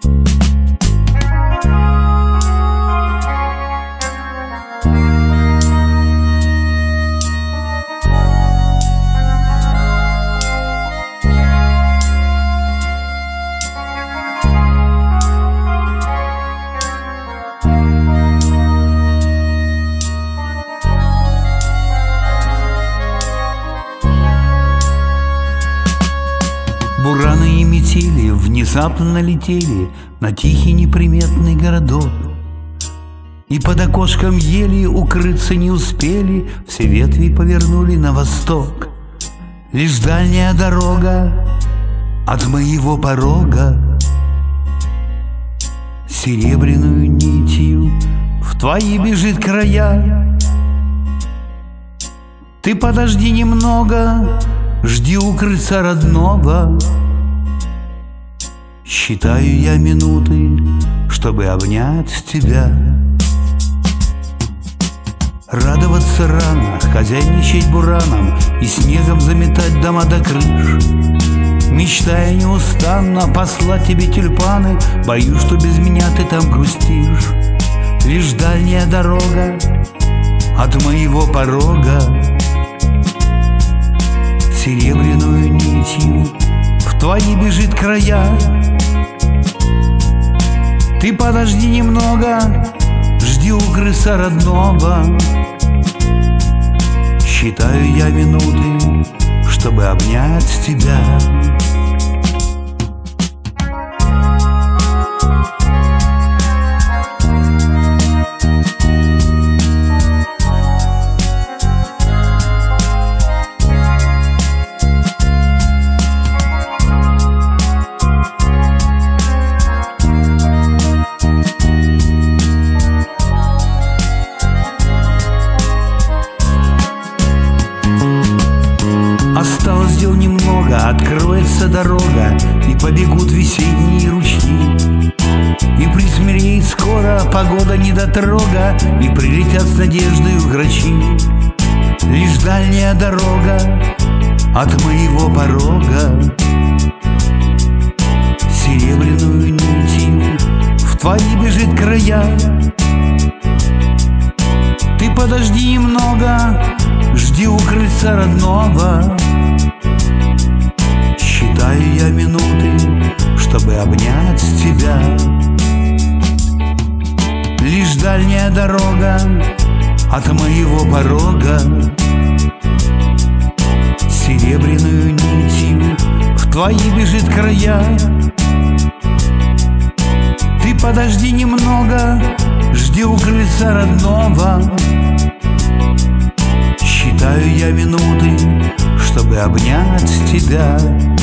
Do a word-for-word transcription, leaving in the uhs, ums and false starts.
Бураны и метели внезапно налетели на тихий неприметный городок, и под окошком ели укрыться не успели, все ветви повернули на восток. Лишь дальняя дорога от моего порога серебряную нитью в твои бежит края. Ты подожди немного, жди укрыться родного. Считаю я минуты, чтобы обнять тебя. Радоваться рано, хозяйничать бураном и снегом заметать дома до крыш. Мечтая неустанно послать тебе тюльпаны, боюсь, что без меня ты там грустишь. Лишь дальняя дорога от моего порога серебряную нитью в твои бежит края. Ты подожди немного, жди укрыться родного. Считаю я минуты, чтобы обнять тебя. Осталось дел немного, откроется дорога, и побегут весенние ручьи. И присмиреет скоро погода недотрога, и прилетят с надеждою грачи. Лишь дальняя дорога от моего порога серебряную нитью в твои бежит края. Ты подожди немного, жди укрыться родного. Считаю я минуты, чтобы обнять тебя. Лишь дальняя дорога от моего порога серебряную нитью в твои бежит края. Ты подожди немного, жди укрыться родного. Считаю я минуты, чтобы обнять тебя.